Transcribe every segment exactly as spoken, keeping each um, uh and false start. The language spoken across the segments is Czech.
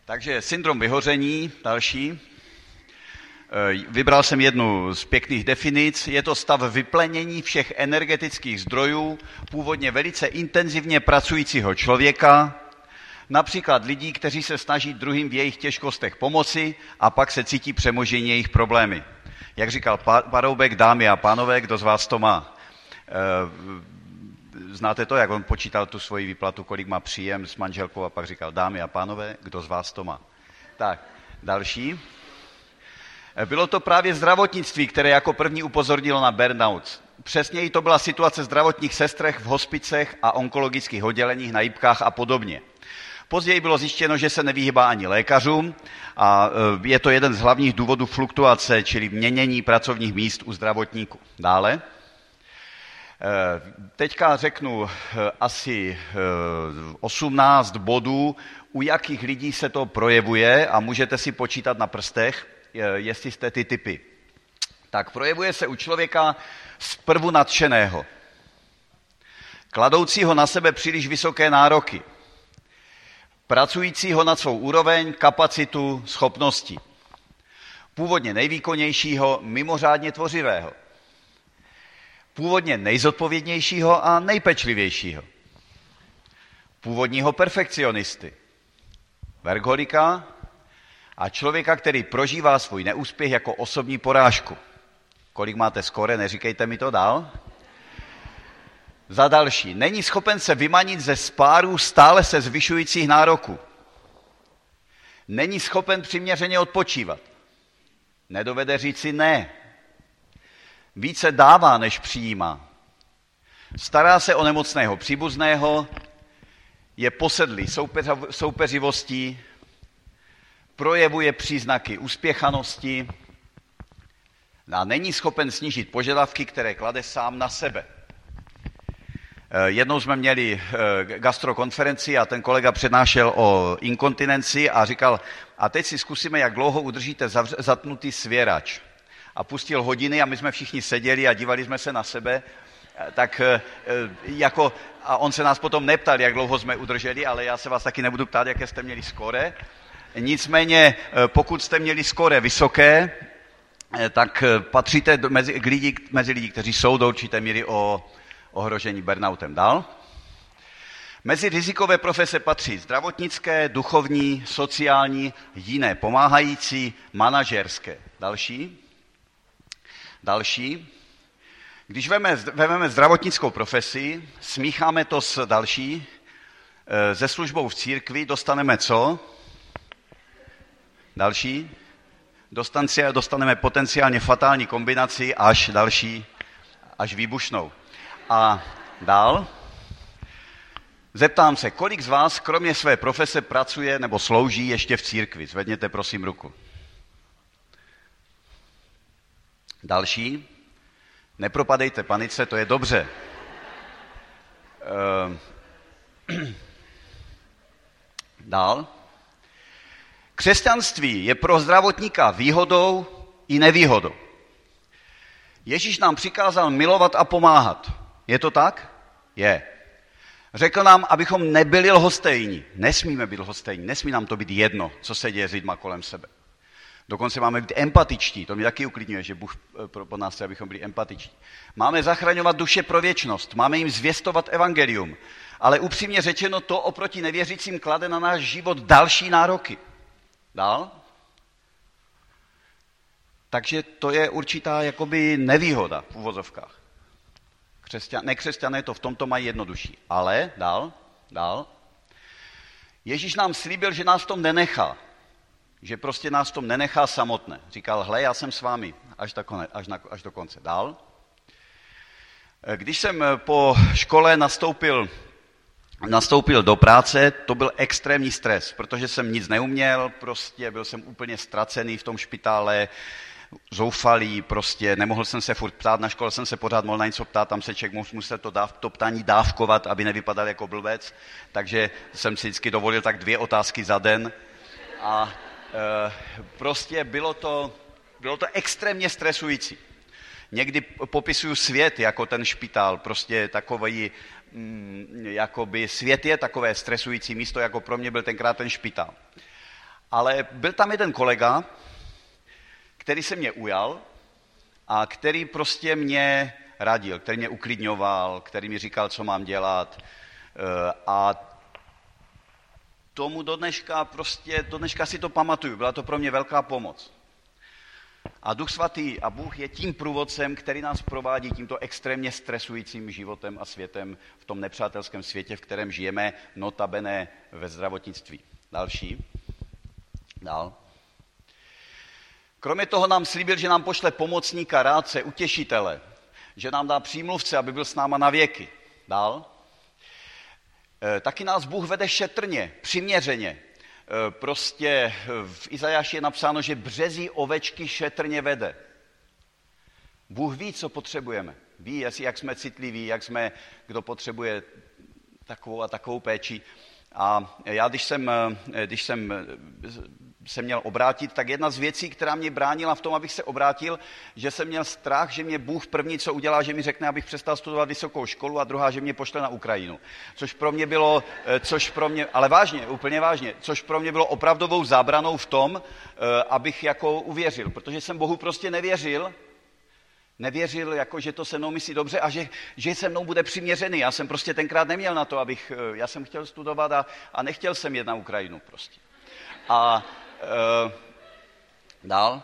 Takže syndrom vyhoření, další. Vybral jsem jednu z pěkných definic. Je to stav vyplenění všech energetických zdrojů původně velice intenzivně pracujícího člověka, například lidí, kteří se snaží druhým v jejich těžkostech pomoci a pak se cítí přemožení jejich problémy. Jak říkal Paroubek, dámy a pánové, kdo z vás to má? Znáte to, jak on počítal tu svoji výplatu, kolik má příjem s manželkou a pak říkal, dámy a pánové, kdo z vás to má? Tak, další. Bylo to právě zdravotnictví, které jako první upozornilo na burnout. Přesněji to byla situace zdravotních sestrech v hospicech a onkologických odděleních na jipkách a podobně. Později bylo zjištěno, že se nevyhýbá ani lékařům a je to jeden z hlavních důvodů fluktuace, čili měnění pracovních míst u zdravotníků. Dále. Teďka řeknu asi osmnáct bodů, u jakých lidí se to projevuje a můžete si počítat na prstech, jestli jste ty typy. Tak projevuje se u člověka zprvu nadšeného, kladoucího na sebe příliš vysoké nároky, pracujícího na svou úroveň, kapacitu, schopnosti, původně nejvýkonnějšího, mimořádně tvořivého, původně nejzodpovědnějšího a nejpečlivějšího, původního perfekcionisty, workholika a člověka, který prožívá svůj neúspěch jako osobní porážku. Kolik máte skóre, neříkejte mi to dál. Za další, není schopen se vymanit ze spárů stále se zvyšujících nároků. Není schopen přiměřeně odpočívat. Nedovede říci ne. Více dává, než přijímá. Stará se o nemocného příbuzného, je posedlý soupeřivostí, projevuje příznaky uspěchanosti a není schopen snížit požadavky, které klade sám na sebe. Jednou jsme měli gastrokonferenci a ten kolega přednášel o inkontinenci a říkal, a teď si zkusíme, jak dlouho udržíte zatnutý svěrač. A pustil hodiny a my jsme všichni seděli a dívali jsme se na sebe, tak jako, a on se nás potom neptal, jak dlouho jsme udrželi, ale já se vás taky nebudu ptát, jaké jste měli skóre. Nicméně, pokud jste měli skóre vysoké, tak patříte mezi lidi, mezi lidi, kteří jsou do určité míry o ohrožení burnoutem. Dál. Mezi rizikové profese patří zdravotnické, duchovní, sociální, jiné pomáhající, manažerské. Další. Další. Když vezmeme zdravotnickou profesi, smícháme to s další, se službou v církvi, dostaneme co? Další. Dostaneme potenciálně fatální kombinaci až další, až výbušnou. A dál. Zeptám se, kolik z vás kromě své profese pracuje nebo slouží ještě v církvi? Zvedněte prosím ruku. Další. Nepropadejte panice, to je dobře. Dál. Křesťanství je pro zdravotníka výhodou i nevýhodou. Ježíš nám přikázal milovat a pomáhat. Je to tak? Je. Řekl nám, abychom nebyli lhostejní. Nesmíme být lhostejní, nesmí nám to být jedno, co se děje s lidma kolem sebe. Dokonce máme být empatičtí, to mě taky uklidňuje, že Bůh po nás chce, abychom byli empatičtí. Máme zachraňovat duše pro věčnost, máme jim zvěstovat evangelium, ale upřímně řečeno to oproti nevěřícím klade na náš život další nároky. Dál? Takže to je určitá jakoby nevýhoda v uvozovkách. Křesťan, nekřesťané to v tomto mají jednodušší. Ale, dál, dál. Ježíš nám slíbil, že nás v tom nenechá. Že prostě nás v tom nenechá samotné. Říkal, hle, já jsem s vámi až do, konce, až, na, až do konce. Dál. Když jsem po škole nastoupil, nastoupil do práce, to byl extrémní stres, protože jsem nic neuměl, prostě byl jsem úplně ztracený v tom špitále, zoufalý, prostě nemohl jsem se furt ptát, na škole jsem se pořád mohl na něco ptát, tam se člověk musel to, dáv, to ptání dávkovat, aby nevypadal jako blbec, takže jsem si vždycky dovolil tak dvě otázky za den a e, prostě bylo to, bylo to extrémně stresující. Někdy popisuju svět jako ten špitál, prostě takový, mm, jakoby svět je takové stresující místo, jako pro mě byl tenkrát ten špitál. Ale byl tam jeden kolega, který se mě ujal a který prostě mě radil, který mě uklidňoval, který mi říkal, co mám dělat. A tomu do dneška prostě, do dneška si to pamatuju, byla to pro mě velká pomoc. A Duch Svatý a Bůh je tím průvodcem, který nás provádí tímto extrémně stresujícím životem a světem v tom nepřátelském světě, v kterém žijeme, notabene ve zdravotnictví. Další. Dál. Kromě toho nám slíbil, že nám pošle pomocníka, rádce, utěšitele, že nám dá přímluvce, aby byl s náma na věky. Dál. E, taky nás Bůh vede šetrně, přiměřeně. E, prostě v Izajáši je napsáno, že březí ovečky šetrně vede. Bůh ví, co potřebujeme. Ví, jestli, jak jsme citliví, jak jsme, kdo potřebuje takovou a takovou péči. A já, když jsem, když jsem se měl obrátit, tak jedna z věcí, která mě bránila v tom, abych se obrátil, že jsem měl strach, že mě Bůh první, co udělá, že mi řekne, abych přestal studovat vysokou školu, a druhá, že mě pošle na Ukrajinu. Což pro mě bylo, což pro mě, ale vážně, úplně vážně, což pro mě bylo opravdovou zábranou v tom, abych jako uvěřil, protože jsem Bohu prostě nevěřil, Nevěřil, jako, že to se mnou myslí dobře a že, že se mnou bude přiměřený. Já jsem prostě tenkrát neměl na to, abych, já jsem chtěl studovat a, a nechtěl jsem jet na Ukrajinu prostě. A e, dál.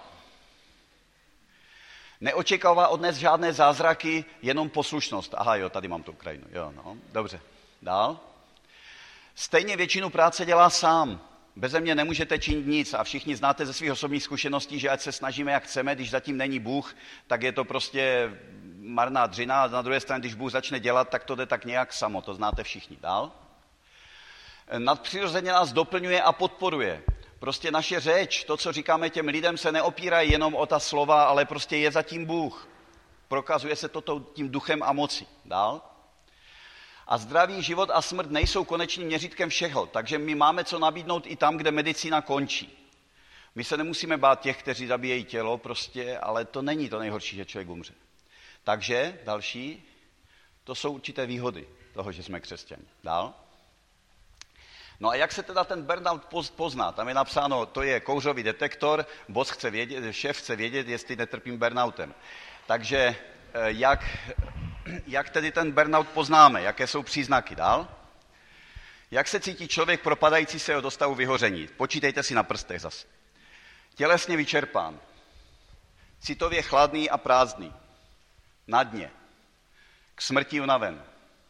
Neočekává od dnes žádné zázraky, jenom poslušnost. Aha, jo, tady mám tu Ukrajinu. Jo, no, dobře. Dál. Stejně většinu práce dělá sám. Beze mě nemůžete činit nic a všichni znáte ze svých osobních zkušeností, že ať se snažíme, jak chceme, když zatím není Bůh, tak je to prostě marná dřina a na druhé straně, když Bůh začne dělat, tak to jde tak nějak samo, to znáte všichni. Dál. Nadpřirozeně nás doplňuje a podporuje. Prostě naše řeč, to, co říkáme těm lidem, se neopírá jenom o ta slova, ale prostě je zatím Bůh. Prokazuje se toto tím duchem a mocí. Dál. A zdraví, život a smrt nejsou konečným měřítkem všeho, takže my máme co nabídnout i tam, kde medicína končí. My se nemusíme bát těch, kteří zabíjejí tělo, prostě, ale to není to nejhorší, že člověk umře. Takže, další, to jsou určité výhody toho, že jsme křesťani. Dál. No a jak se teda ten burnout pozná? Tam je napsáno, to je kouřový detektor, boss chce vědět, šéf chce vědět, jestli netrpím burnoutem. Takže jak... Jak tedy ten burnout poznáme? Jaké jsou příznaky? Dál? Jak se cítí člověk propadající se do stavu vyhoření? Počítejte si na prstech zase. Tělesně vyčerpán. Citově chladný a prázdný. Na dně. K smrti unaven.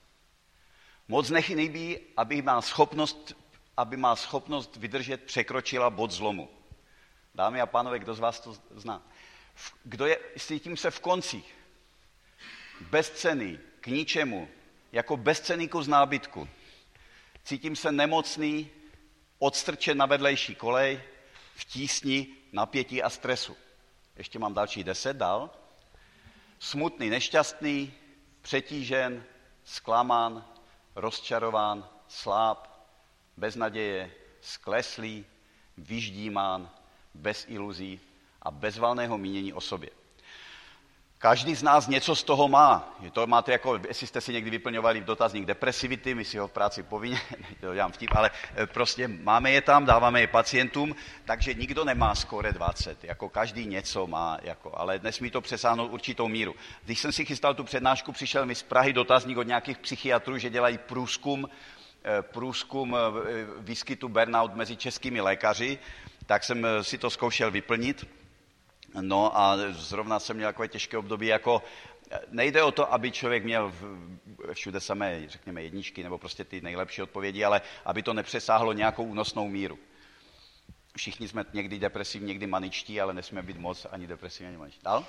Moc nechybí, aby má schopnost, aby má schopnost vydržet překročila bod zlomu. Dámy a pánové, kdo z vás to zná? Kdo je, cítím se v koncích. Bezcenný, k ničemu, jako bezcenný kus nábytku. Cítím se nemocný, odstrčen na vedlejší kolej, v tísni, napětí a stresu. Ještě mám další deset, dál. Smutný, nešťastný, přetížen, zklamán, rozčarován, sláb, bez naděje, skleslý, vyždímán, bez iluzí a bez valného mínění o sobě. Každý z nás něco z toho má. To máte jako, jestli jste si někdy vyplňovali dotazník depresivity, my si ho v práci povinně, to dělám vtip, ale prostě máme je tam, dáváme je pacientům, takže nikdo nemá skóre dvacet, jako každý něco má, jako, ale nesmí to přesáhnout určitou míru. Když jsem si chystal tu přednášku, přišel mi z Prahy dotazník od nějakých psychiatrů, že dělají průzkum, průzkum výskytu burnout mezi českými lékaři, tak jsem si to zkoušel vyplnit. No a zrovna jsem měl takové těžké období, jako nejde o to, aby člověk měl všude samé, řekněme, jedničky nebo prostě ty nejlepší odpovědi, ale aby to nepřesáhlo nějakou únosnou míru. Všichni jsme někdy depresivní, někdy maničtí, ale nesmíme být moc ani depresivní, ani maničtí. Dál?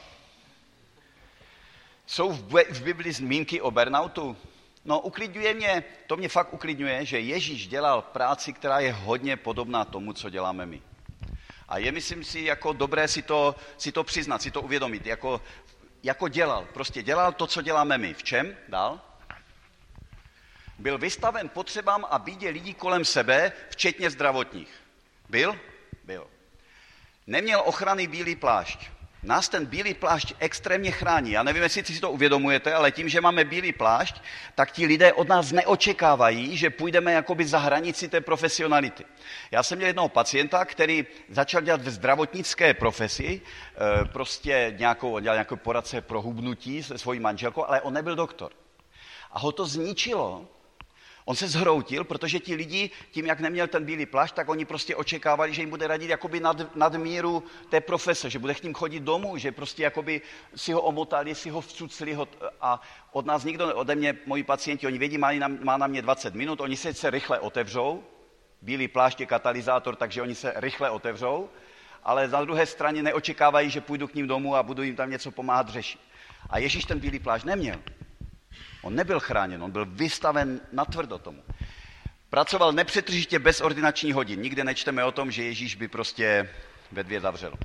Jsou v Bibli zmínky o burnoutu? No, uklidňuje mě, to mě fakt uklidňuje, že Ježíš dělal práci, která je hodně podobná tomu, co děláme my. A je, myslím si, jako dobré si to, si to přiznat, si to uvědomit, jako, jako dělal. Prostě dělal to, co děláme my. V čem? Dál? Byl vystaven potřebám a bídě lidí kolem sebe, včetně zdravotních. Byl? Byl. Neměl ochranný bílý plášť. Nás ten bílý plášť extrémně chrání. Já nevím, jestli si to uvědomujete, ale tím, že máme bílý plášť, tak ti lidé od nás neočekávají, že půjdeme jakoby za hranici té profesionality. Já jsem měl jednoho pacienta, který začal dělat v zdravotnické profesi, prostě nějakou, dělal nějakou poradce pro hubnutí se svojí manželkou, ale on nebyl doktor. A ho to zničilo. On se zhroutil, protože ti lidi, tím, jak neměl ten bílý plášť, tak oni prostě očekávali, že jim bude radit jakoby nad, nad míru té profese, že bude k ním chodit domů, že prostě jakoby si ho omotali, si ho vcucli ho, a od nás nikdo, ode mě, moji pacienti, oni vědí, má na, má na mě dvacet minut, oni se se rychle otevřou, bílý plášť je katalyzátor, takže oni se rychle otevřou, ale na druhé straně neočekávají, že půjdu k ním domů a budu jim tam něco pomáhat řešit. A Ježíš ten bílý plášť neměl. On nebyl chráněn, on byl vystaven natvrdo tomu. Pracoval nepřetržitě bez ordinačních hodin. Nikde nečteme o tom, že Ježíš by prostě ve dvě zavřel.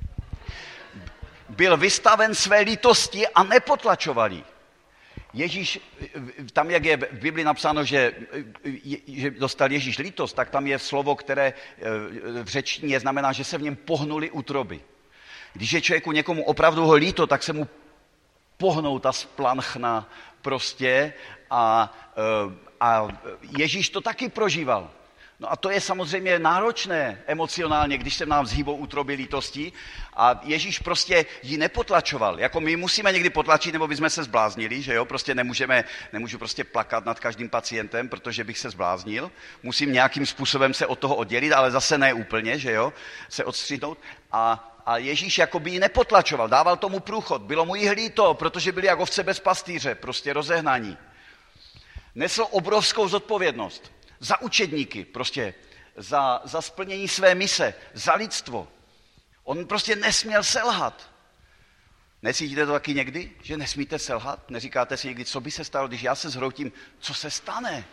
Byl vystaven své lítosti a nepotlačoval jí. Ježíš, tam jak je v Bibli napsáno, že, že dostal Ježíš lítost, tak tam je slovo, které v řečtině znamená, že se v něm pohnuly útroby. Když je člověku někomu opravdu ho líto, tak se mu pohnou ta splanchna prostě a, a Ježíš to taky prožíval. No a to je samozřejmě náročné emocionálně, když se nám zhýbou útroby lítosti a Ježíš prostě ji nepotlačoval. Jako my musíme někdy potlačit, nebo bychom se zbláznili, že jo, prostě nemůžeme, nemůžu prostě plakat nad každým pacientem, protože bych se zbláznil. Musím nějakým způsobem se od toho oddělit, ale zase ne úplně, že jo, se odstřihnout. A A Ježíš jakoby ji nepotlačoval, dával tomu průchod, bylo mu jí hlíto, protože byli jak ovce bez pastýře, prostě rozehnaní. Nesl obrovskou zodpovědnost za učedníky, prostě za, za splnění své mise, za lidstvo. On prostě nesměl selhat. Necítíte to taky někdy, že nesmíte selhat? Neříkáte si někdy, co by se stalo, když já se zhroutím, co se stane?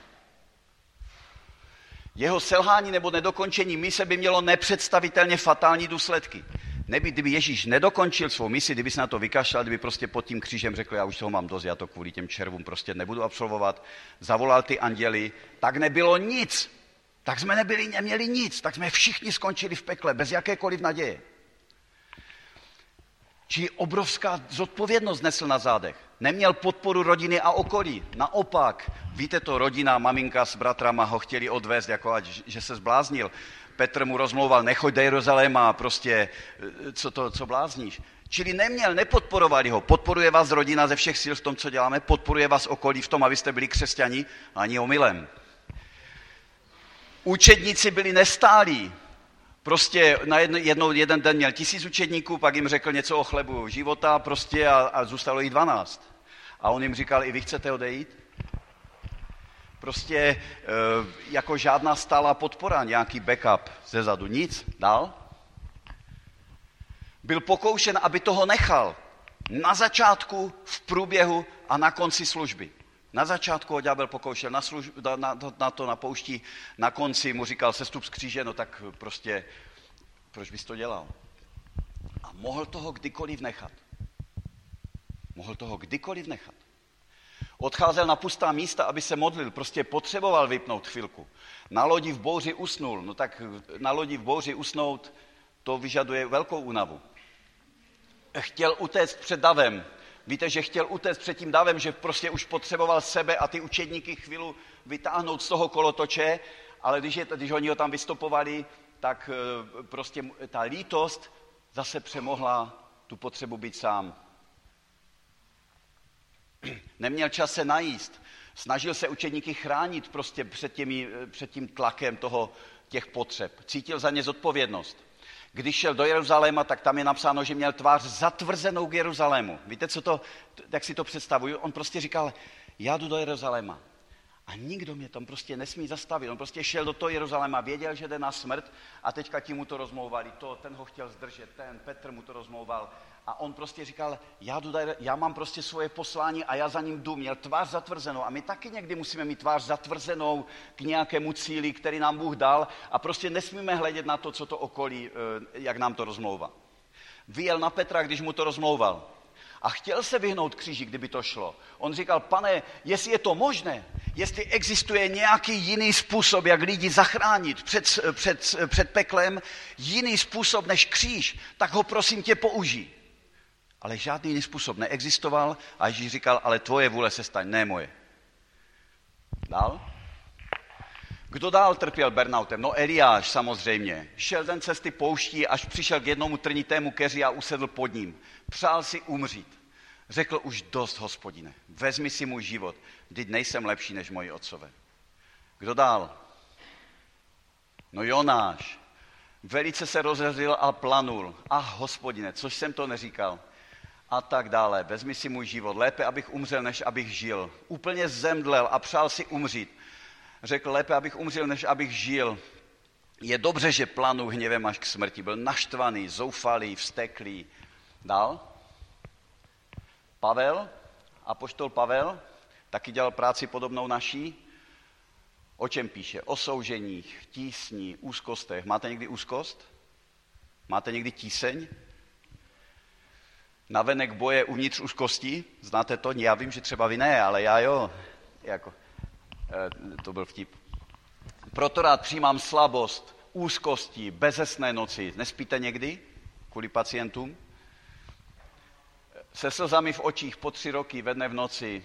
Jeho selhání nebo nedokončení mise by mělo nepředstavitelně fatální důsledky. Neby, kdyby Ježíš nedokončil svou misi, kdyby se na to vykašlal, kdyby prostě pod tím křížem řekl, já už toho mám dost, já to kvůli těm červům prostě nebudu absolvovat, zavolal ty anděly, tak nebylo nic. Tak jsme nebyli, neměli nic, tak jsme všichni skončili v pekle, bez jakékoliv naděje. Či obrovská zodpovědnost nesl na zádech. Neměl podporu rodiny a okolí. Naopak, víte to, rodina, maminka s bratrama ho chtěli odvést, jako ať, že se zbláznil. Petr mu rozmlouval, nechoď do Jeruzaléma, prostě, co to, co blázníš. Čili neměl, nepodporovali ho. Podporuje vás rodina ze všech sil v tom, co děláme, podporuje vás okolí v tom, abyste byli křesťani, ani omylem. Učedníci byli nestálí. Prostě na jedno, jednou, jeden den měl tisíc učedníků, pak jim řekl něco o chlebu života prostě a, a zůstalo jich dvanáct. A on jim říkal, i vy chcete odejít? Prostě e, jako žádná stálá podpora, nějaký backup zezadu, nic, dál. Byl pokoušen, aby toho nechal. Na začátku, v průběhu a na konci služby. Na začátku ho ďábel pokoušel, na, služ, na, na, na to na poušti, na konci mu říkal, sestup z kříže, no tak prostě, proč bys to dělal? A mohl toho kdykoliv nechat. Mohl toho kdykoliv nechat. Odcházel na pustá místa, aby se modlil, prostě potřeboval vypnout chvilku. Na lodi v bouři usnul, no tak na lodi v bouři usnout, to vyžaduje velkou únavu. Chtěl utéct před davem. Víte, že chtěl utéct před tím davem, že prostě už potřeboval sebe a ty učedníky chvíli vytáhnout z toho kolotoče, ale když, je, když oni ho tam vystopovali, tak prostě ta lítost zase přemohla tu potřebu být sám. Neměl čas se najíst, snažil se učedníky chránit prostě před, těmi, před tím tlakem toho, těch potřeb. Cítil za ně zodpovědnost. Když šel do Jeruzaléma, tak tam je napsáno, že měl tvář zatvrzenou k Jeruzalému. Víte, co to, jak si to představuju? On prostě říkal, já jdu do Jeruzaléma. A nikdo mě tam prostě nesmí zastavit. On prostě šel do toho Jeruzaléma, věděl, že jde na smrt a teďka ti mu to rozmlouvali. To, ten ho chtěl zdržet, ten Petr mu to rozmlouval. A on prostě říkal, já, jdu, já mám prostě svoje poslání a já za ním jdu. Měl tvář zatvrzenou. A my taky někdy musíme mít tvář zatvrzenou k nějakému cíli, který nám Bůh dal a prostě nesmíme hledět na to, co to okolí, jak nám to rozmlouvá. Vyjel na Petra, když mu to rozmlouval. A chtěl se vyhnout kříži, kdyby to šlo. On říkal, pane, jestli je to možné, jestli existuje nějaký jiný způsob, jak lidi zachránit před, před, před peklem, jiný způsob než kříž, tak ho prosím tě použij. Ale žádný jiný způsob neexistoval a Ježíš říkal, ale tvoje vůle se staň, ne moje. Dál? Kdo dál trpěl burnoutem? No Eliáš samozřejmě. Šel ten cesty pouští, až přišel k jednomu trnitému keři a usedl pod ním. Přál si umřít. Řekl už dost, Hospodine, vezmi si můj život, vždyť nejsem lepší než moji otcové. Kdo dál? No Jonáš. Velice se rozřezl a planul. Ach, Hospodine, což jsem to neříkal. A tak dále. Vezmi si můj život. Lépe, abych umřel, než abych žil. Úplně zemdlel a přál si umřít. Řekl, lépe, abych umřel, než abych žil. Je dobře, že planu hněvem až k smrti. Byl naštvaný, zoufalý, vzteklý. Dál? Pavel, apoštol Pavel, taky dělal práci podobnou naší. O čem píše? O souženích, tísní, úzkostech. Máte někdy úzkost? Máte někdy tíseň? Navenek boje uvnitř úzkosti? Znáte to? Já vím, že třeba vy ne, ale já jo. Jako, eh, to byl vtip. Proto rád přijímám slabost, úzkosti, bezesné noci. Nespíte někdy? Kvůli pacientům? Se slzami v očích po tři roky ve dne v noci,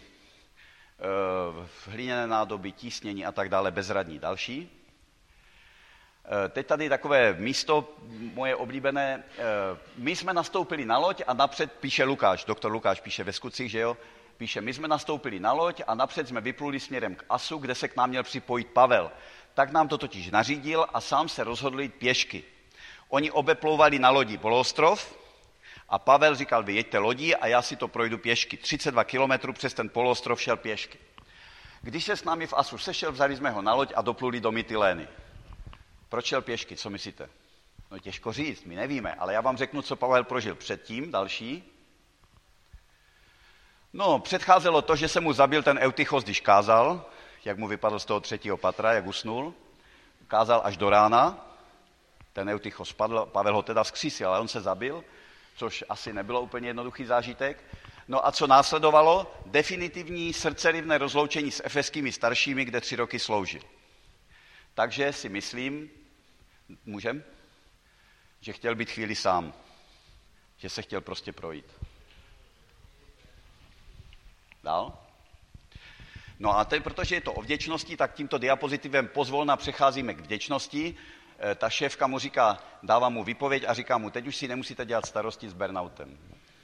v hliněné nádoby, tísnění a tak dále, bezradní. Další. Teď tady takové místo moje oblíbené. My jsme nastoupili na loď a napřed píše Lukáš, doktor Lukáš píše ve Skutcích, že jo, píše, my jsme nastoupili na loď a napřed jsme vypluli směrem k Asu, kde se k nám měl připojit Pavel. Tak nám to totiž nařídil a sám se rozhodl jít pěšky. Oni obeplouvali na lodi poloostrov a Pavel říkal, vy jeďte lodí a já si to projdu pěšky. třicet dva kilometrů přes ten poloostrov šel pěšky. Když se s námi v Asu sešel, vzali jsme ho na loď a dopluli do Mytilény. Proč šel pěšky, co myslíte? No těžko říct, my nevíme, ale já vám řeknu, co Pavel prožil předtím, další. No, předcházelo to, že se mu zabil ten Eutychos, když kázal, jak mu vypadl z toho třetího patra, jak usnul. Kázal až do rána, ten Eutychos spadl, Pavel ho teda vzkřísil, ale on se zabil, což asi nebylo úplně jednoduchý zážitek. No a co následovalo? Definitivní srdcerivné rozloučení s efeskými staršími, kde tři roky sloužil. Takže si myslím, můžem, že chtěl být chvíli sám, že se chtěl prostě projít. Dál? No a teď, protože je to o vděčnosti, tak tímto diapozitivem pozvolna přecházíme k vděčnosti. Ta šéfka mu říká, dává mu výpověď a říká mu, teď už si nemusíte dělat starosti s burnoutem.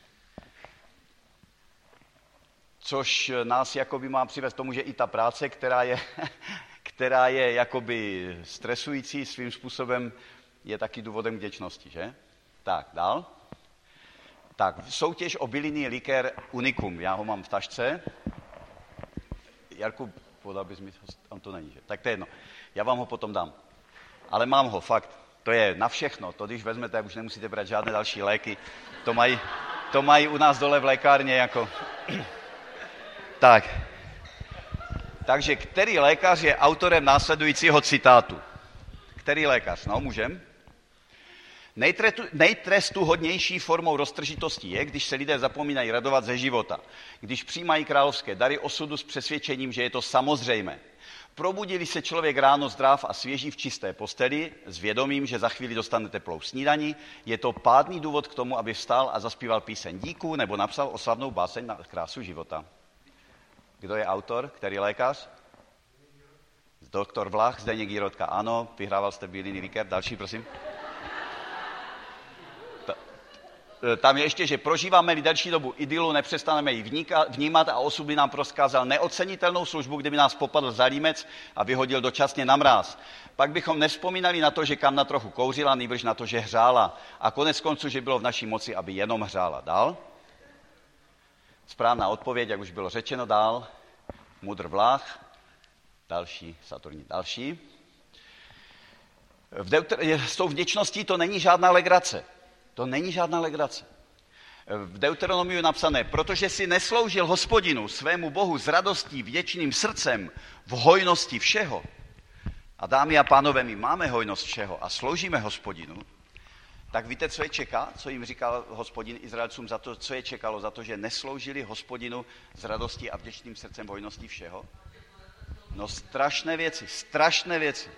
Což nás jakoby má přivést tomu, že i ta práce, která je, která je jakoby stresující svým způsobem, je taky důvodem vděčnosti, že? Tak, dál. Tak, soutěž o bylinný likér Unicum, já ho mám v tašce. Jarku, podal bys mi, tam to není, že? Tak to je jedno, já vám ho potom dám. Ale mám ho, fakt, to je na všechno, to když vezmete, už nemusíte brát žádné další léky, to mají, to mají u nás dole v lékárně jako... Tak, takže který lékař je autorem následujícího citátu? Který lékař? No, můžem? Nejtrestuhodnější formou roztržitosti je, když se lidé zapomínají radovat ze života, když přijímají královské dary osudu s přesvědčením, že je to samozřejmé. Probudili se člověk ráno zdrav a svěží v čisté posteli s vědomím, že za chvíli dostane teplou snídani, je to pádný důvod k tomu, aby vstal a zaspíval píseň díků nebo napsal oslavnou báseň na krásu života. Kdo je autor? Který lékař? Doktor Vlach, Zdeněk Jirotka. Ano, vyhrával jste bylinný likér. Další, prosím. Tam je ještě, že prožíváme-li delší dobu idylu, nepřestaneme ji vnímat a osud by nám proskázal neocenitelnou službu, kdyby nás popadl za límec a vyhodil dočasně na mráz. Pak bychom nevzpomínali na to, že kam na trochu kouřila, nýbrž na to, že hřála. A konec konců, že bylo v naší moci, aby jenom hřála. Dál? Správná odpověď, jak už bylo řečeno, dál. Mudr Vlach. Další, Saturní, další. V Deuter- s tou vděčností to není žádná legrace. To není žádná legrace. V Deuteronomiu je napsané, protože si nesloužil Hospodinu, svému Bohu, s radostí, vděčným srdcem, v hojnosti všeho. A dámy a pánové, my máme hojnost všeho a sloužíme Hospodinu. Tak víte, co je čeká? Co jim říkal Hospodin Izraelcům za to, co je čekalo za to, že nesloužili Hospodinu s radostí a vděčným srdcem v hojnosti všeho? No strašné věci, strašné věci.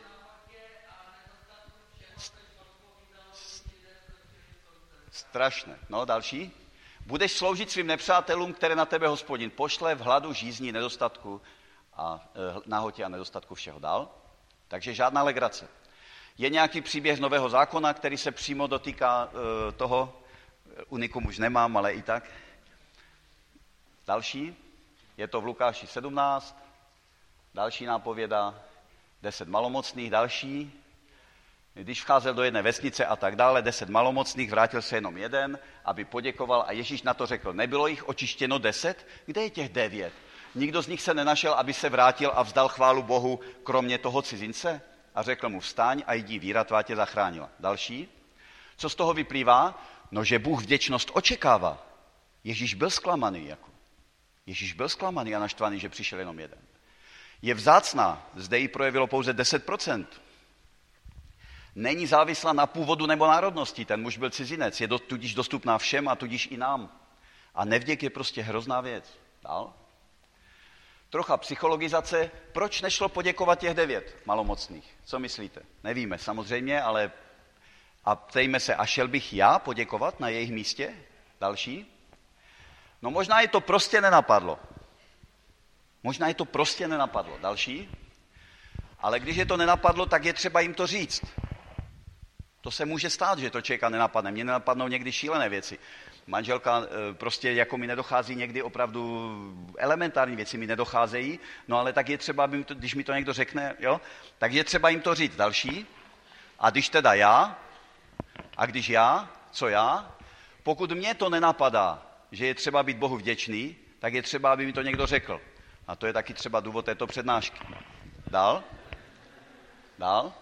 Strašné. No, další. Budeš sloužit svým nepřátelům, které na tebe Hospodin pošle v hladu, žízni, nedostatku a e, nahotě a nedostatku všeho dál. Takže žádná legrace. Je nějaký příběh Nového zákona, který se přímo dotýká e, toho, unikum už nemám, ale i tak. Další, je to v Lukáši sedmnáct, další nápověda, deset malomocných, další. Když vcházel do jedné vesnice a tak dále, deset malomocných, vrátil se jenom jeden, aby poděkoval a Ježíš na to řekl, nebylo jich očištěno deset? Kde je těch devět? Nikdo z nich se nenašel, aby se vrátil a vzdal chválu Bohu, kromě toho cizince? A řekl mu, vstaň a jdi, víra tvá tě zachránila. Další. Co z toho vyplývá? No, že Bůh vděčnost očekává. Ježíš byl zklamaný. Jako. Ježíš byl zklamaný a naštvaný, že přišel jenom jeden. Je vzácná, zde ji projevilo pouze deset procent. Není závislá na původu nebo národnosti, ten muž byl cizinec, je do, tudíž dostupná všem a tudíž i nám. A nevděk je prostě hrozná věc. Dál. Trocha psychologizace, proč nešlo poděkovat těch devět malomocných? Co myslíte? Nevíme, samozřejmě, ale a ptejme se, a šel bych já poděkovat na jejich místě? Další? No možná je to prostě nenapadlo. Možná je to prostě nenapadlo. Další? Ale když je to nenapadlo, tak je třeba jim to říct. To se může stát, že to člověka nenapadne. Mně nenapadnou někdy šílené věci. Manželka prostě jako mi nedochází někdy opravdu elementární věci mi nedocházejí, no ale tak je třeba, aby mi to, když mi to někdo řekne, jo, tak je třeba jim to říct. Další. A když teda já, a když já, co já, pokud mě to nenapadá, že je třeba být Bohu vděčný, tak je třeba, aby mi to někdo řekl. A to je taky třeba důvod této přednášky. Dál? Dál?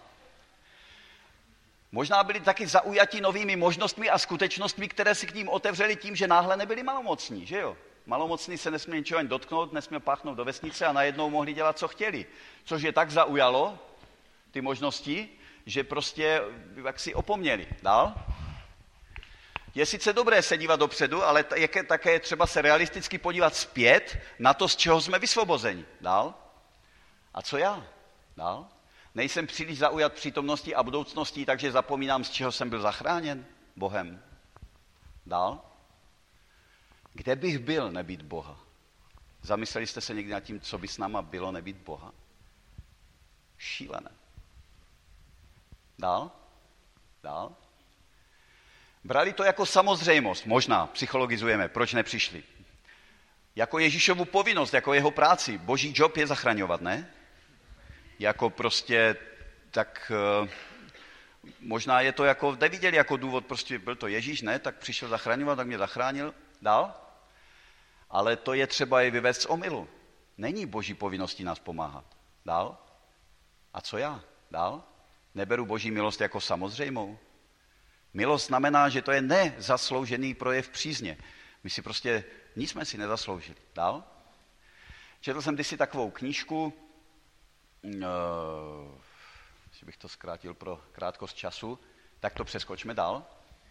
Možná byli taky zaujati novými možnostmi a skutečnostmi, které si k ním otevřeli tím, že náhle nebyli malomocní, že jo? Malomocní se nesměli ničeho ani dotknout, nesměli páchnout do vesnice a najednou mohli dělat, co chtěli. Což je tak zaujalo, ty možnosti, že prostě jak si opomněli. Dál? Je sice dobré se dívat dopředu, ale je také třeba se realisticky podívat zpět na to, z čeho jsme vysvobozeni. Dál? A co já? Dál? Nejsem příliš zaujat přítomností a budoucností, takže zapomínám, z čeho jsem byl zachráněn Bohem. Dál? Kde bych byl nebýt Boha? Zamysleli jste se někdy nad tím, co by s náma bylo nebýt Boha? Šílené. Dál? Dál? Brali to jako samozřejmost, možná psychologizujeme, proč nepřišli. Jako Ježíšovu povinnost, jako jeho práci. Boží job je zachraňovat, ne? Jako prostě, tak možná je to jako, neviděli jako důvod, prostě byl to Ježíš, ne? Tak přišel zachraňovat, tak mě zachránil. Dál? Ale to je třeba i vyvést z omylu. Není Boží povinností nás pomáhat. Dál? A co já? Dál? Neberu Boží milost jako samozřejmou. Milost znamená, že to je nezasloužený projev přízně. My si prostě, nic jsme si nezasloužili. Dál? Četl jsem kdysi takovou knížku, uh, jestli bych to zkrátil pro krátkost času, tak to přeskočme dál.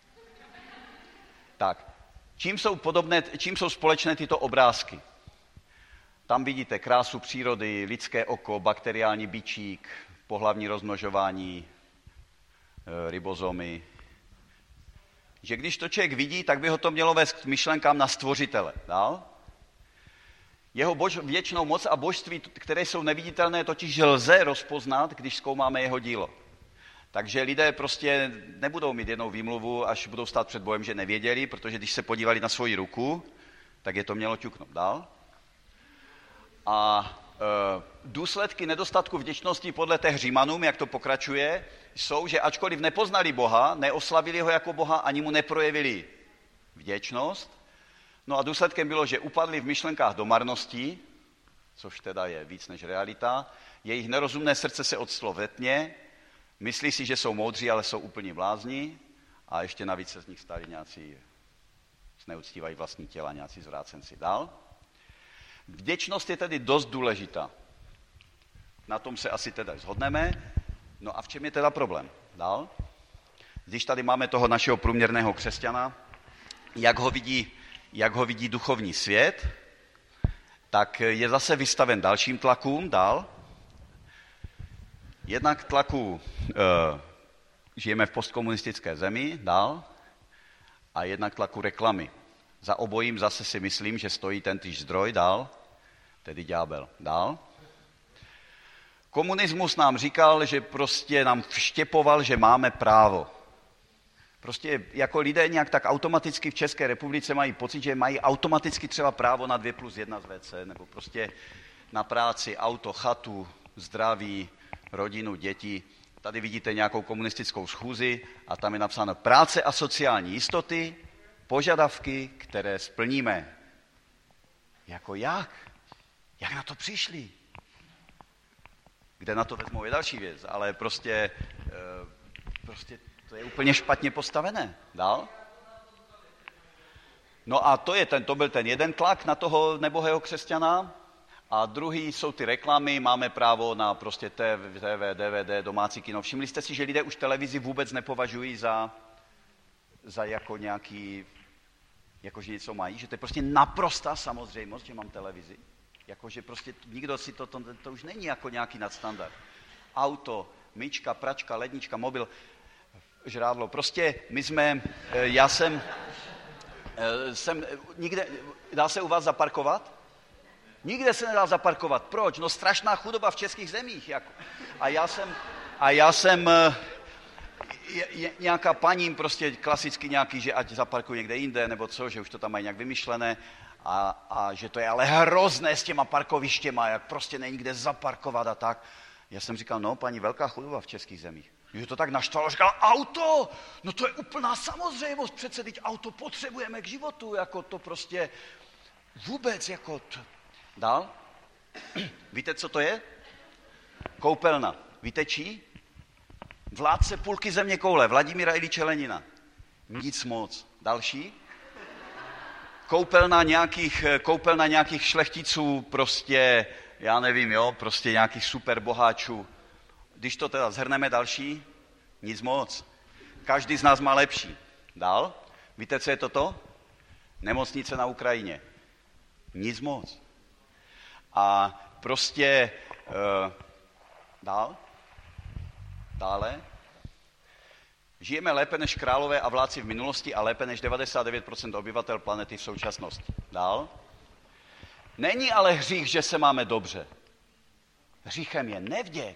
Tak, čím jsou podobné, čím jsou společné tyto obrázky? Tam vidíte krásu přírody, lidské oko, bakteriální bičík, pohlavní rozmnožování, ribozomy. Že když to člověk vidí, tak by ho to mělo vést k myšlenkám na stvořitele. Dál? Jeho bož, věčnou moc a božství, které jsou neviditelné, totiž lze rozpoznat, když zkoumáme jeho dílo. Takže lidé prostě nebudou mít jednou výmluvu, až budou stát před Bohem, že nevěděli, protože když se podívali na svoji ruku, tak je to mělo ťuknout. Dál? A e, důsledky nedostatku vděčnosti podle těch Římanům, jak to pokračuje, jsou, že ačkoliv nepoznali Boha, neoslavili ho jako Boha, ani mu neprojevili vděčnost. No a důsledkem bylo, že upadli v myšlenkách do marnosti, což teda je víc než realita. Jejich nerozumné srdce se odstlo ve tmě, myslí si, že jsou moudří, ale jsou úplně blázni a ještě navíc se z nich stali nějací, zneuctívají vlastní těla, nějací zvrácenci. Dál? Vděčnost je tedy dost důležitá. Na tom se asi teda shodneme. No a v čem je teda problém? Dál? Když tady máme toho našeho průměrného křesťana, jak ho vidí, jak ho vidí duchovní svět, tak je zase vystaven dalším tlakům. Dál? Jednak tlaku, e, žijeme v postkomunistické zemi, dál, a jednak tlaku reklamy. Za obojím zase si myslím, že stojí tentýž zdroj, dál, tedy ďábel, dál. Komunismus nám říkal, že prostě nám vštěpoval, že máme právo. Prostě jako lidé nějak tak automaticky v České republice mají pocit, že mají automaticky třeba právo na dvě plus jedna z vé cé, nebo prostě na práci, auto, chatu, zdraví, rodinu, děti. Tady vidíte nějakou komunistickou schůzi a tam je napsáno práce a sociální jistoty, požadavky, které splníme. Jako jak? Jak na to přišli? Kde na to vezmou je další věc, ale prostě, prostě to je úplně špatně postavené. Dál? No a to, je ten, to byl ten jeden tlak na toho nebohého křesťana a druhý jsou ty reklamy, máme právo na prostě té vé, dé vé dé, domácí kino. Všimli jste si, že lidé už televizi vůbec nepovažují za, za jako nějaký, jakože něco mají, že to je prostě naprostá samozřejmost, že mám televizi. Jakože prostě nikdo si to, to, to už není jako nějaký nadstandard. Auto, myčka, pračka, lednička, mobil, žrádlo. Prostě my jsme, já jsem, jsem nikde, dá se u vás zaparkovat? Nikde se nedá zaparkovat. Proč? No strašná chudoba v českých zemích. Jako. A já jsem, a já jsem je, je, nějaká paní, prostě klasicky nějaký, že ať zaparkují někde jinde, nebo co, že už to tam mají nějak vymyšlené. A, a že to je ale hrozné s těma parkovištěma, jak prostě není kde zaparkovat a tak. Já jsem říkal, no, paní, velká chudoba v českých zemích. Že to tak naštvalo, říkal, auto, no to je úplná samozřejmost, přece teď auto potřebujeme k životu, jako to prostě vůbec, jako to. Dál? Víte, co to je? Koupelna. Víte čí? Vládce půlky země koule, Vladimíra Iljiče Lenina. Nic moc. Další? Koupelna nějakých, koupelna nějakých šlechticů, prostě, já nevím, jo, prostě nějakých superboháčů. Když to teda zhrneme další, nic moc. Každý z nás má lepší. Dál? Víte, co je toto? Nemocnice na Ukrajině. Nic moc. A prostě, uh, dál? Dále? Žijeme lépe než králové a vládci v minulosti a lépe než devadesát devět procent obyvatel planety v současnosti. Dál? Není ale hřích, že se máme dobře. Hříchem je nevděk.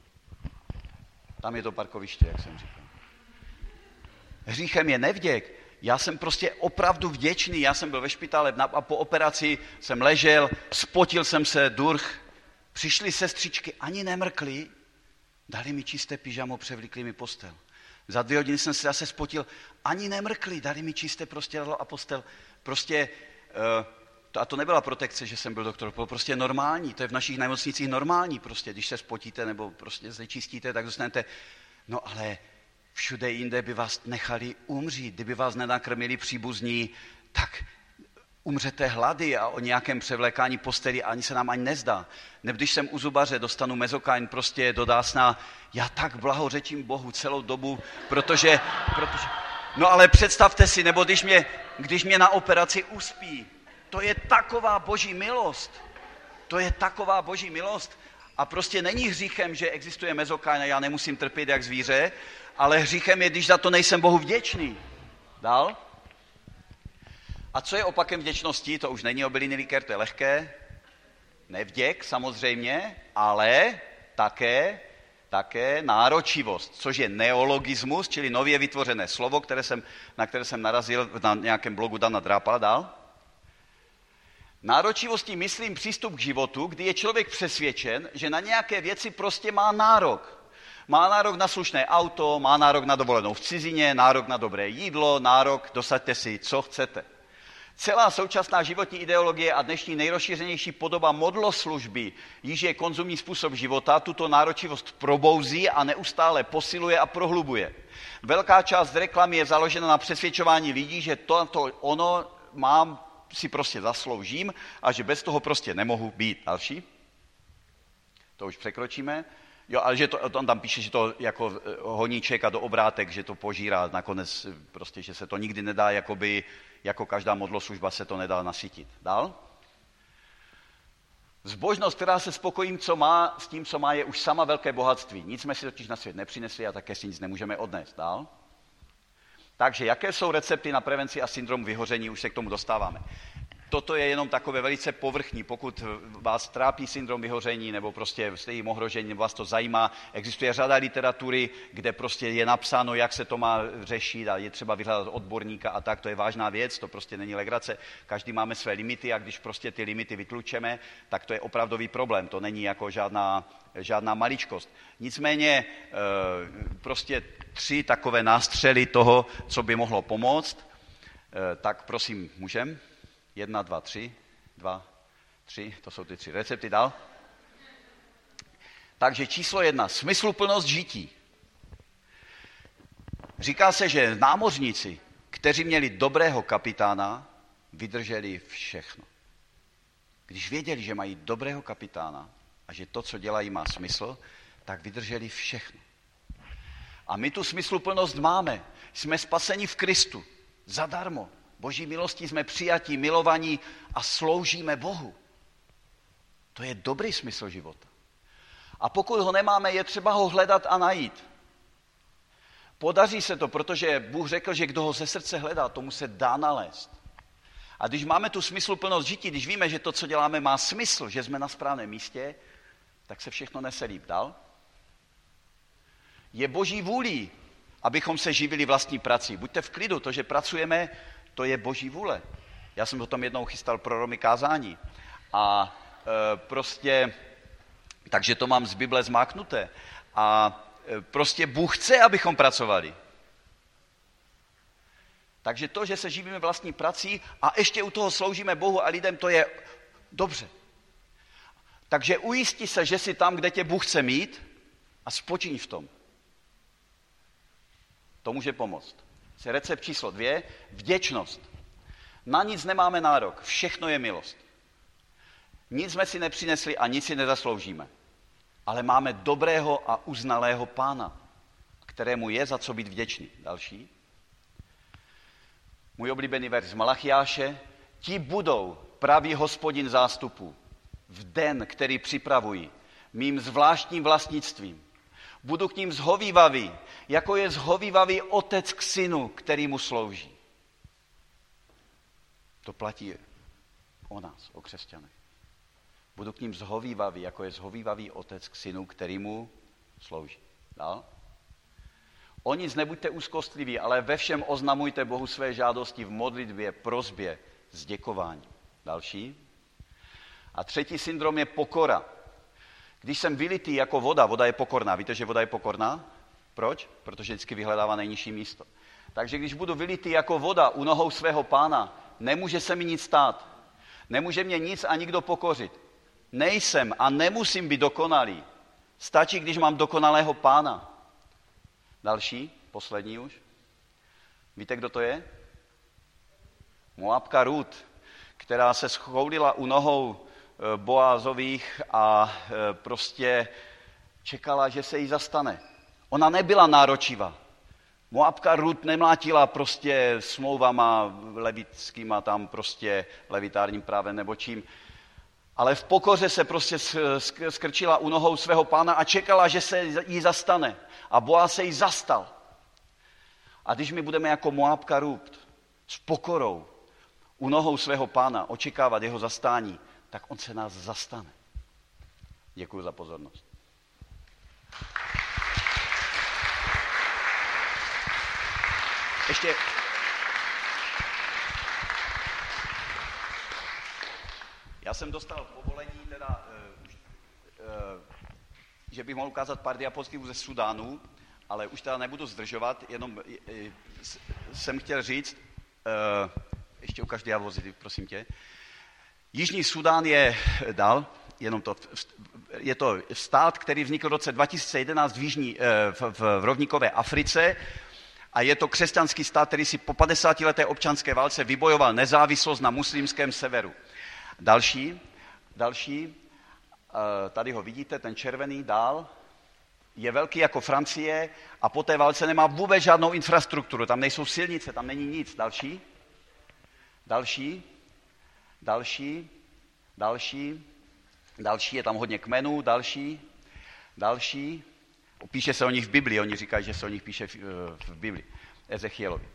Tam je to parkoviště, jak jsem říkal. Hříchem je nevděk. Já jsem prostě opravdu vděčný. Já jsem byl ve špitále a po operaci jsem ležel, spotil jsem se, durch. Přišly sestřičky, ani nemrkly, dali mi čisté pyžamo, převlíkli mi postel. Za dvě hodiny jsem se zase spotil, ani nemrkli, dali mi čisté prostěradlo a postel. Prostě, uh, to, a to nebyla protekce, že jsem byl doktor, bylo prostě normální, to je v našich nemocnicích normální, prostě, když se spotíte nebo prostě znečistíte, tak dostanete, no ale všude jinde by vás nechali umřít, kdyby vás nenakrmili příbuzní, tak umřete hlady a o nějakém převlékání posteli ani se nám ani nezdá. Nebo když jsem u zubaře, dostanu mezokain prostě do dásna, já tak blahořečím Bohu celou dobu, protože, protože... No ale představte si, nebo když mě, když mě na operaci uspí, to je taková boží milost. To je taková boží milost a prostě není hříchem, že existuje mezokain a já nemusím trpět jak zvíře, ale hříchem je, když za to nejsem Bohu vděčný. Dál? A co je opakem vděčnosti? To už není obilný likér, to je lehké. Nevděk samozřejmě, ale také, také náročivost, což je neologismus, čili nově vytvořené slovo, které jsem, na které jsem narazil na nějakém blogu Dana Drápala. Dál. Náročivostí myslím přístup k životu, kdy je člověk přesvědčen, že na nějaké věci prostě má nárok. Má nárok na slušné auto, má nárok na dovolenou v cizině, nárok na dobré jídlo, nárok, dosaďte si, co chcete. Celá současná životní ideologie a dnešní nejrozšířenější podoba modloslužby, již je konzumní způsob života, tuto náročivost probouzí a neustále posiluje a prohlubuje. Velká část reklamy je založena na přesvědčování lidí, že to, to ono mám, si prostě zasloužím a že bez toho prostě nemohu být. Další? To už překročíme. Jo, ale že to, on tam píše, že to jako honíček a do obrátek, že to požírá nakonec, prostě, že se to nikdy nedá, jakoby, jako každá modloslužba se to nedá nasytit. Dál? Zbožnost, která se spokojím, co má, s tím, co má, je už sama velké bohatství. Nic jsme si totiž na svět nepřinesli a také si nic nemůžeme odnést. Dál? Takže jaké jsou recepty na prevenci a syndrom vyhoření, už se k tomu dostáváme. Toto je jenom takové velice povrchní, pokud vás trápí syndrom vyhoření, nebo prostě jste jim ohrožení, nebo vás to zajímá, existuje řada literatury, kde prostě je napsáno, jak se to má řešit a je třeba vyhledat odborníka a tak, to je vážná věc, to prostě není legrace, každý máme své limity a když prostě ty limity vytlučeme, tak to je opravdový problém, to není jako žádná, žádná maličkost. Nicméně prostě tři takové nástřely toho, co by mohlo pomoct, tak prosím, můžem? Jedna, dva, tři, dva, tři, to jsou ty tři recepty, dál. Takže číslo jedna, smysluplnost žití. Říká se, že námořníci, kteří měli dobrého kapitána, vydrželi všechno. Když věděli, že mají dobrého kapitána a že to, co dělají, má smysl, tak vydrželi všechno. A my tu smysluplnost máme. Jsme spaseni v Kristu, zadarmo. Boží milostí jsme přijatí, milovaní a sloužíme Bohu. To je dobrý smysl života. A pokud ho nemáme, je třeba ho hledat a najít. Podaří se to, protože Bůh řekl, že kdo ho ze srdce hledá, tomu se dá nalézt. A když máme tu smysluplnost žití, když víme, že to, co děláme, má smysl, že jsme na správném místě, tak se všechno nese líp. Dál? Je Boží vůlí, abychom se živili vlastní prací. Buďte v klidu, to, že pracujeme, to je Boží vůle. Já jsem o tom jednou chystal pro Romy kázání. A e, prostě, takže to mám z Bible zmáknuté. A e, prostě Bůh chce, abychom pracovali. Takže to, že se živíme vlastní prací a ještě u toho sloužíme Bohu a lidem, to je dobře. Takže ujisti se, že jsi tam, kde tě Bůh chce mít a spočiň v tom. To může pomoct. Recept číslo dvě, vděčnost. Na nic nemáme nárok, všechno je milost. Nic jsme si nepřinesli a nic si nezasloužíme. Ale máme dobrého a uznalého Pána, kterému je za co být vděčný. Další. Můj oblíbený verš z Malachiáše. Ti budou pravý Hospodin zástupů v den, který připravují, mým zvláštním vlastnictvím. Budu k ním zhovívavý, jako je zhovívavý otec k synu, který mu slouží. To platí o nás, o křesťanech. Budu k ním zhovívavý, jako je zhovívavý otec k synu, který mu slouží. Dál? O nic nebuďte úzkostliví, ale ve všem oznamujte Bohu své žádosti v modlitbě, prosbě, s děkováním. Další. A třetí syndrom je pokora. Když jsem vylitý jako voda, voda je pokorná. Víte, že voda je pokorná? Proč? Protože vždycky vyhledává nejnižší místo. Takže když budu vylitý jako voda u nohou svého Pána, nemůže se mi nic stát. Nemůže mě nic a nikdo pokořit. Nejsem a nemusím být dokonalý. Stačí, když mám dokonalého Pána. Další, poslední už. Víte, kdo to je? Moabka Rut, která se schoulila u nohou Boázových a prostě čekala, že se jí zastane. Ona nebyla náročivá. Moabka Rut nemlátila prostě smlouvama levitskýma, tam prostě levitárním právem nebo čím, ale v pokoře se prostě skrčila u nohou svého Pána a čekala, že se jí zastane. A Boáz se jí zastal. A když my budeme jako Moabka Rut s pokorou u nohou svého Pána očekávat jeho zastání, tak on se nás zastane. Děkuji za pozornost. Ještě já jsem dostal povolení, teda, uh, uh, že bych mohl ukázat pár diapozitivů ze Sudánu, ale už teda nebudu zdržovat, jenom uh, jsem chtěl říct, uh, ještě ukaž diapozitiv, prosím tě. Jižní Sudán je dál, jenom to, je to stát, který vznikl v roce dva tisíce jedenáct v, jižní, v, v, v rovníkové Africe a je to křesťanský stát, který si po padesátileté občanské válce vybojoval nezávislost na muslimském severu. Další, další, tady ho vidíte, ten červený dál, je velký jako Francie a po té válce nemá vůbec žádnou infrastrukturu, tam nejsou silnice, tam není nic. Další, další, další, další, další, je tam hodně kmenů, další, další, píše se o nich v Biblii, oni říkají, že se o nich píše v, v Biblii, Ezechielovi.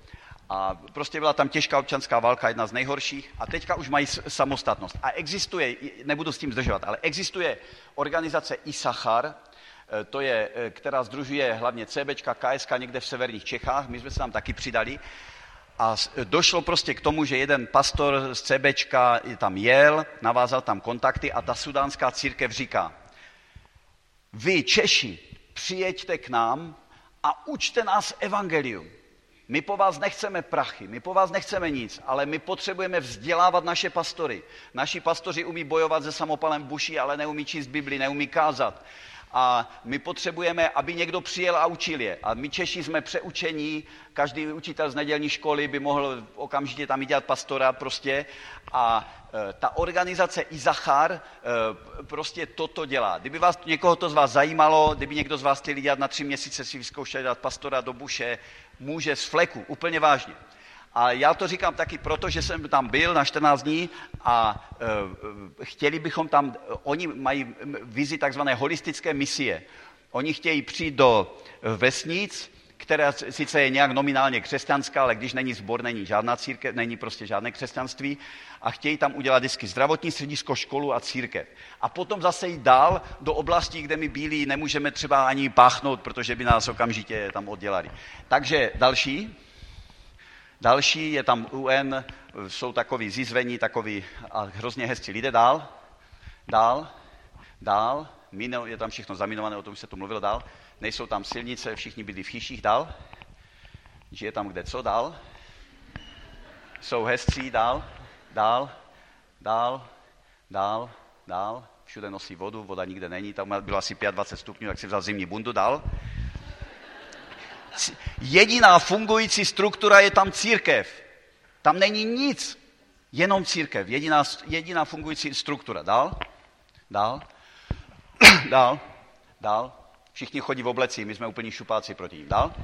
A prostě byla tam těžká občanská válka, jedna z nejhorších, a teďka už mají samostatnost. A existuje, nebudu s tím zdržovat, ale existuje organizace Isachar, to je, která sdružuje hlavně CBčka, KSK někde v severních Čechách, my jsme se tam taky přidali. A došlo prostě k tomu, že jeden pastor z CBčka tam jel, navázal tam kontakty a ta sudánská církev říká: vy Češi, přijeďte k nám a učte nás evangelium. My po vás nechceme prachy, my po vás nechceme nic, ale my potřebujeme vzdělávat naše pastory. Naši pastoři umí bojovat se samopalem v buši, ale neumí číst Bibli, neumí kázat. A my potřebujeme, aby někdo přijel a učil je. A my Češi jsme přeučení, každý učitel z nedělní školy by mohl okamžitě tam jít dělat pastora prostě. A e, ta organizace Isachar e, prostě toto dělá. Kdyby vás někoho to z vás zajímalo, kdyby někdo z vás chtěl dělat na tři měsíce si vyzkoušet dělat pastora do buše, může z fleku, úplně vážně. A já to říkám taky proto, že jsem tam byl na čtrnáct dní a e, chtěli bychom tam, oni mají vizi takzvané holistické misie. Oni chtějí přijít do vesnic, která sice je nějak nominálně křesťanská, ale když není sbor, není žádná církev, není prostě žádné křesťanství, a chtějí tam udělat vždycky zdravotní středisko, školu a církev. A potom zase jít dál do oblastí, kde my bílí nemůžeme třeba ani páchnout, protože by nás okamžitě tam oddělali. Takže další. Další je tam U N, jsou takový zizvení, takový a hrozně hezcí lidé. Dál, dál, dál, Mino, je tam všechno zaminované, o tom se to mluvilo. Dál. Nejsou tam silnice, všichni bydlí v chýších. Dál, žije tam kde co, dál. Jsou hezcí, dál, dál, dál, dál, dál. Všude nosí vodu, voda nikde není, tam bylo asi dvacet pět stupňů, tak si vzal zimní bundu, dál. Jediná fungující struktura je tam církev. Tam není nic, jenom církev. Jediná, jediná fungující struktura. Dál, dál, dál, dál. Všichni chodí v oblecích, my jsme úplní šupáci proti ním. Dál.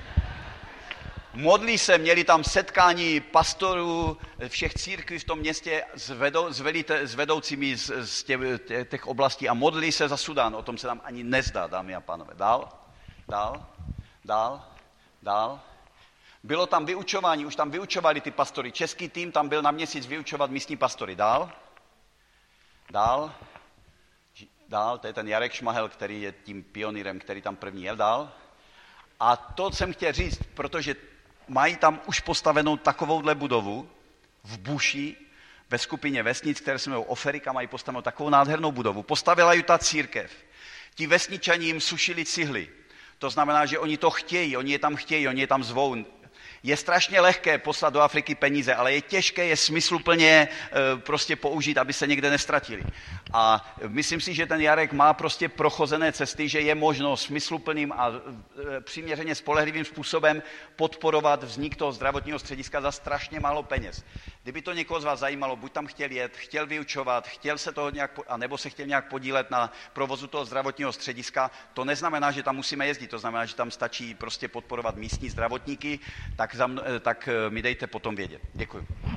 Modlí se, měli tam setkání pastorů všech církví v tom městě s, vedou, s, velite, s vedoucími z, z těch, těch oblastí a modlí se za Sudán. O tom se nám ani nezdá, dámy a pánové. Dál, dál. Dál, dál. Bylo tam vyučování, už tam vyučovali ty pastory. Český tým tam byl na měsíc vyučovat místní pastory. Dál, dál, dál, to je ten Jarek Šmahel, který je tím pionýrem, který tam první jel, dál. A to jsem chtěl říct, protože mají tam už postavenou takovouhle budovu v buši, ve skupině vesnic, které se jmenují Oferika, mají postavenou takovou nádhernou budovu. Postavila ji ta církev. Ti vesničani jim sušili cihly. To znamená, že oni to chtějí, oni je tam chtějí, oni je tam zvou. Je strašně lehké poslat do Afriky peníze, ale je těžké je smysluplně e, prostě použít, aby se někde nestratili. A myslím si, že ten Jarek má prostě prochozené cesty, že je možno smysluplným a e, přiměřeně spolehlivým způsobem podporovat vznik toho zdravotního střediska za strašně málo peněz. Kdyby to někoho z vás zajímalo, buď tam chtěl jet, chtěl vyučovat, chtěl se toho nějak, anebo se chtěl nějak podílet na provozu toho zdravotního střediska, to neznamená, že tam musíme jezdit, to znamená, že tam stačí prostě podporovat místní zdravotníky, tak, za mno, tak mi dejte potom vědět. Děkuji.